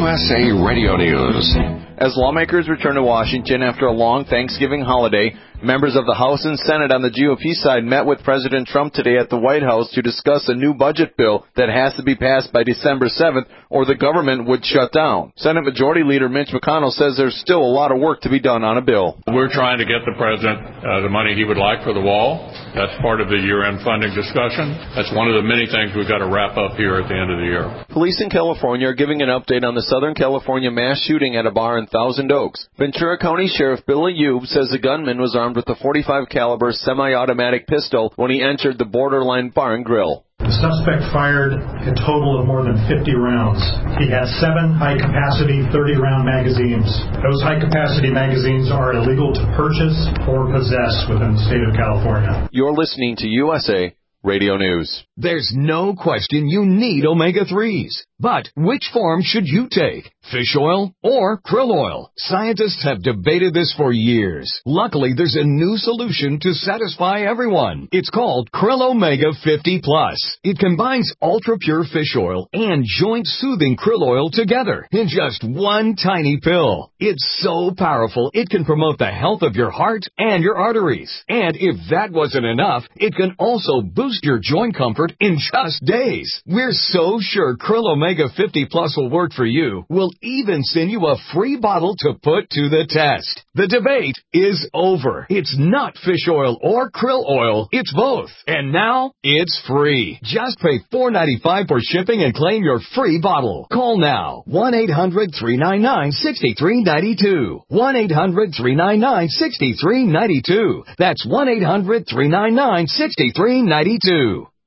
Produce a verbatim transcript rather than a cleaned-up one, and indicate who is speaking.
Speaker 1: S A Radio News.
Speaker 2: As lawmakers return to Washington after a long Thanksgiving holiday, members of the House and Senate on the G O P side met with President Trump today at the White House to discuss a new budget bill that has to be passed by December seventh or the government would shut down. Senate Majority Leader Mitch McConnell says there's still a lot of work to be done on a bill.
Speaker 3: We're trying to get the president uh, the money he would like for the wall. That's part of the year-end funding discussion. That's one of the many things we've got to wrap up here at the end of the year.
Speaker 2: Police in California are giving an update on the Southern California mass shooting at a bar in Thousand Oaks. Ventura County Sheriff Bill Ayub says the gunman was armed with a forty-five caliber semi-automatic pistol when he entered the Borderline Bar and Grill.
Speaker 4: The suspect fired a total of more than fifty rounds. He had seven high-capacity thirty-round magazines. Those high-capacity magazines are illegal to purchase or possess within the state of California.
Speaker 2: You're listening to U S A Radio News.
Speaker 5: There's no question you need omega threes. But which form should you take? Fish oil or krill oil? Scientists have debated this for years. Luckily, there's a new solution to satisfy everyone. It's called Krill Omega fifty plus. It combines ultra-pure fish oil and joint-soothing krill oil together in just one tiny pill. It's so powerful, it can promote the health of your heart and your arteries. And if that wasn't enough, it can also boost your joint comfort in just days. We're so sure Krill Omega fifty plus will work for you. We'll even send you a free bottle to put to the test. The debate is over. It's not fish oil or krill oil. It's both. And now it's free. Just pay four dollars and ninety-five cents for shipping and claim your free bottle. Call now. one eight hundred three nine nine six three nine two. one eight hundred three nine nine six three nine two. That's one eight hundred three nine nine six three nine two.